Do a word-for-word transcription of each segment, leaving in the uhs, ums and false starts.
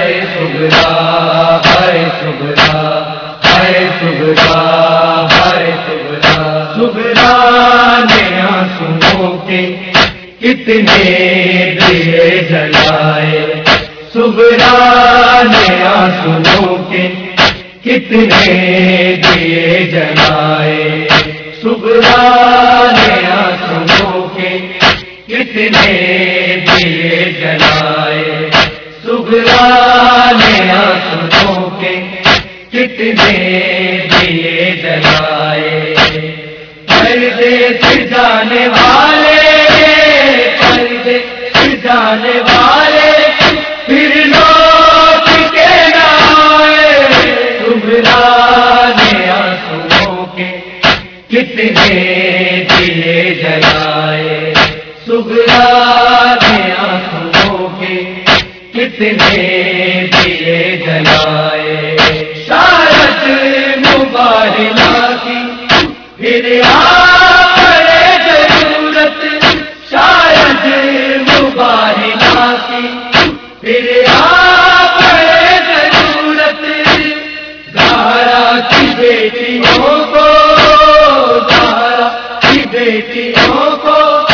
سغرا ہائے سغرا ہائے سغرا ہائے سغرا سغرا نے آنسوؤں کے کتنے دیے جلائے سغرا نے آنسوؤں کے کتنے دیے جلائے سغرا نے آنسوؤں کے کتنے دیے جلائے سغرا نے آنسوؤں کے کتنے دیے جلائے پردے سے جانے والے پردے سے جانے والے پھر لوٹ کے نہ آئے سغرا نے آنسوؤں کے کتنے دیے جلائے سغرا نے آنسوؤں کے کتنے دیے جلائے شاید مبارنا کی پھر آ پڑے ضرورت شاید مبارنا کی پھر آ پڑے ضرورت زہرا کی بیٹیوں کو زہرا کی بیٹیوں کو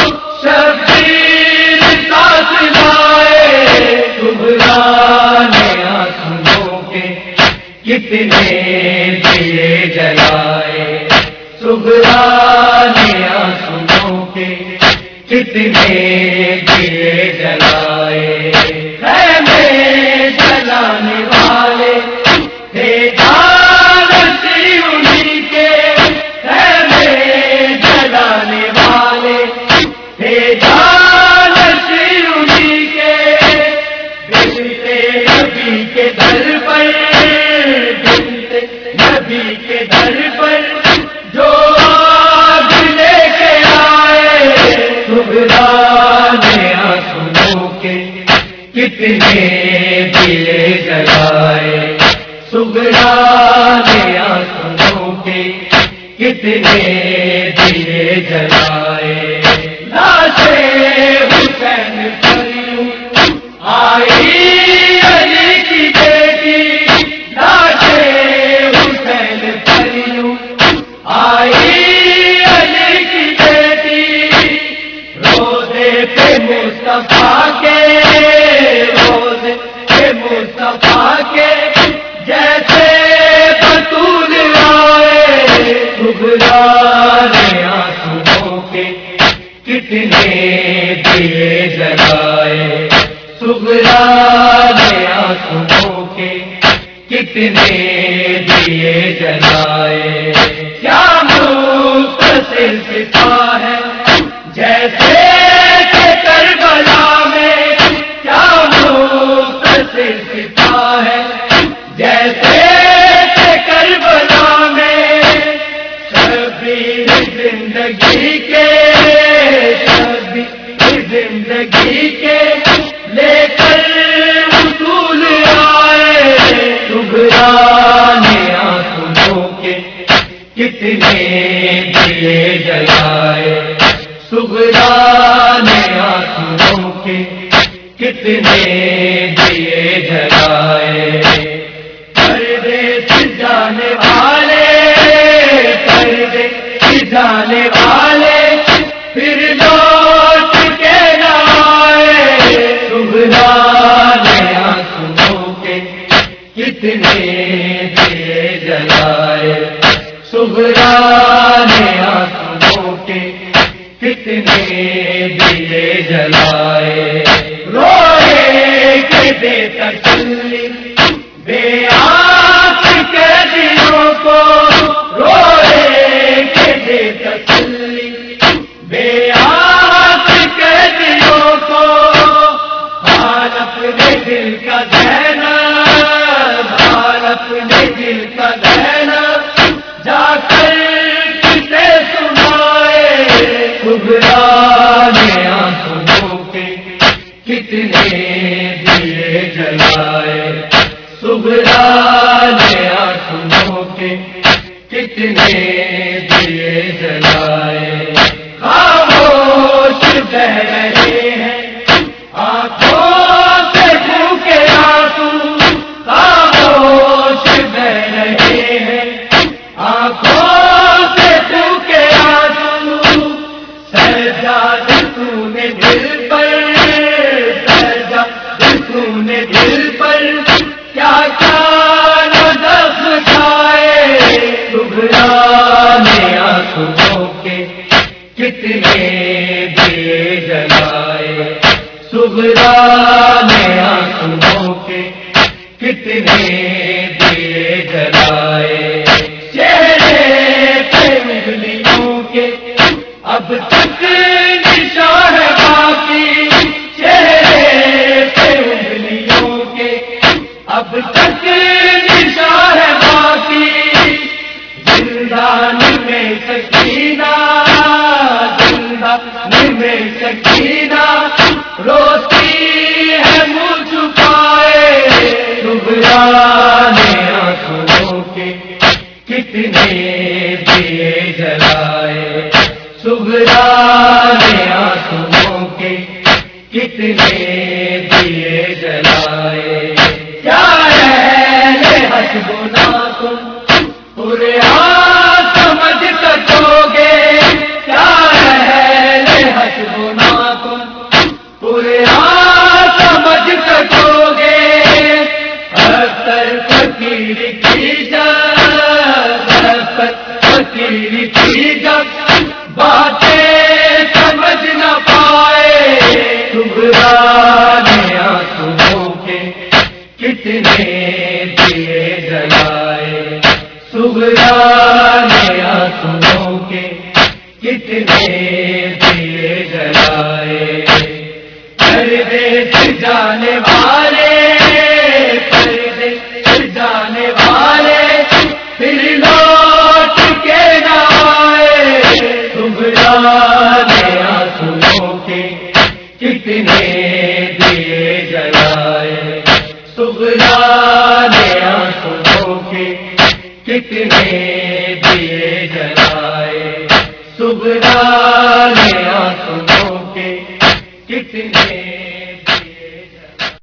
شبیر ساتھ لائے سغرا نے آنسوؤں کے کتنے دیے جلائے سغرا نے آنسوؤں کے کتنے دیے جلائے خیمے جلانے والے تھے جانشین انہی کے خیمے جلانے والے تھے جانشین انہی کے بنتے نبی کے در پر بنتے نبی کے در پر جو آگ لے کے آئے سغرا نے آنسوؤں کے کتنے دیے جلائے سغرا نے آنسوؤں کے کتنے دیے جلائے لاش حسین پر یوں آئی علی کی بیٹی لاش حسین پر یوں آئی علی کی بیٹی روزے پہ مصطفیٰ کے روزے پہ مصطفیٰ کے جیسے بطول آئے سغرا نے آنسوؤں کے کتنے دیے جلائے سغرا نے آنسوؤں کے کتنے دیے جلائے کیا مختصر سپاہ ہے جیسے کہ کربلا میں کیا مختصر سپاہ ہے جیسے کہ کربلا میں شبیر زندگی کے شبیر زندگی کے لے کر اصول آئے سغرا نے آنسوؤں کے کتنے دیے جلائے سغرا نے آنسوؤں کے کتنے دیے جلائے پردے سے جانے والے پردے سے جانے والے پھر لوٹ کے نہ آئے سغرا نے آنسوؤں کے کتنے دیے جلائے سغرا نے آنسوؤں کے کتنے دیے جلائے روئے کے دے تسلی بے آنکھ کے دلوں کو روئے کے دے تسلی بے آنکھ کے دلوں کو حال اپنے دل کا زینب حال اپنے دل کا زینب جا کر کسے سنائے سغرا نے آنسوؤں کے کتنے دیے جلائے سغرا نے آنسوؤں کے کتنے دیے جلائے خاموش بہ رہے ہیں آنکھوں سے بھوکے آنسو تو نے دل پر کیا کیا نظف کھائے، سغرا نے آنسوؤں کے کتنے دیے جلائے، سغرا نے آنسوؤں کے کتنے دیے جلائے، چہرے پہ انگلیوں کے اب تک نشان ہے باقی، چہرے پہ انگلیوں کے اب تک نشان ہے باقی، زندان میں سکینہ زندان میں سکینہ روتی ہے منہ چھپائے، سغرا نے آنسوؤں کے کتنے دیے جلائے، سغرا نے آنسوؤں کے کتنے دیے جلائے، کیا اہل حسبنا تم قرآن سمجھ سکو گے، کیا اہل حسبنا تم قرآن سمجھ سکو گے، اکثر فقیر کی جب اکثر فقیر کی جب باتیں سمجھ نہ پائے، سغرا نے آنسوؤں کے کتنے دیے جلائے، سغرا نے آنسوؤں کے کتنے دیے جلائے، پردیس جانے والے پردیس جانے والے پھر لوٹ کے نہ آئے، سغرا نے آنسوؤں کے کتنے دیے جلائے، سغرا نے آنسوؤں کے کتنے دیے جلائے، سغرا نے